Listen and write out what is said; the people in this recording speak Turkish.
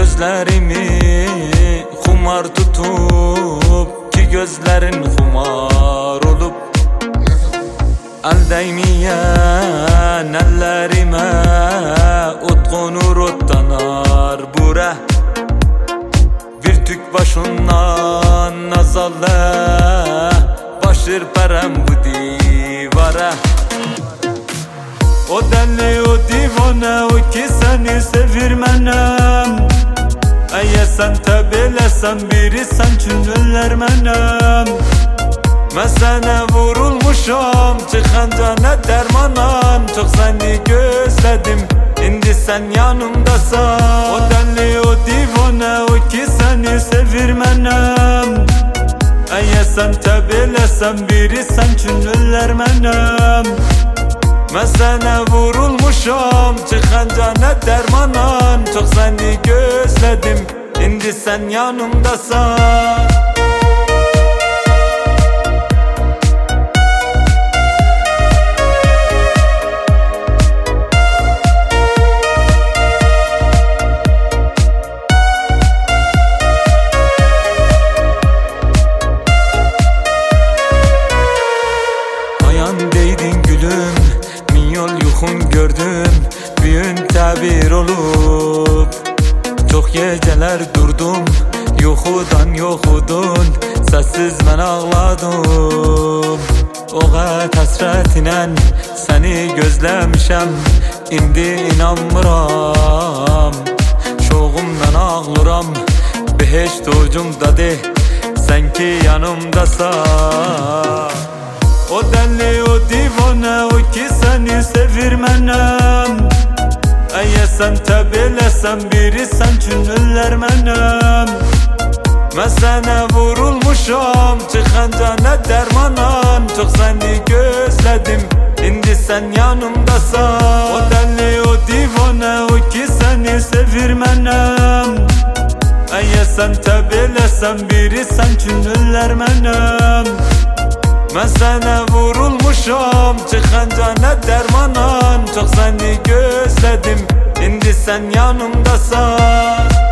gözlerimi kumar tutup ki gözlerin kumar olup el değmeyen ellerime ot konur otlanar bure bir tük başından nazalle başır perem bu divara. O deli o divane o ki seni sevirmenem Eğer sen tebelesen biri sen çünüller menem Ben sana vurulmuşum çıkınca ne dermanam Çok seni gözledim indi sen yanımdasan O deli o divane o ki seni sevirmenem Eğer sen tebelesen biri sen çünüller menem Ben sana vurulmuşum çıkınca ne dermanam Çok seni gözledim indi sen yanımdasan Ayan değdin gülüm yol yuxun gördüm büyün təbir olup Çok geceler durdum yuxudan yoxudun Sessiz mən ağladım O qət həsrətlə səni gözləmişəm İndi inanmıram Şoğumdan ağlıram Beheşt ucumdadır Sen ki yanımdasan O deli o divane o ki seni sevirmenem Eğer sen tebelesen biri sen çünüller menem Ben sana vurulmuşum çıkınca ne dermanam Çok seni gözledim indi sen yanımdasan O deli o divane o ki seni sevirmenem Eğer sen tebelesen biri sen çünüller menem Ben sana vurulmuşum çıkınca ne dermanam Çok seni gözledim indi sen yanımdasan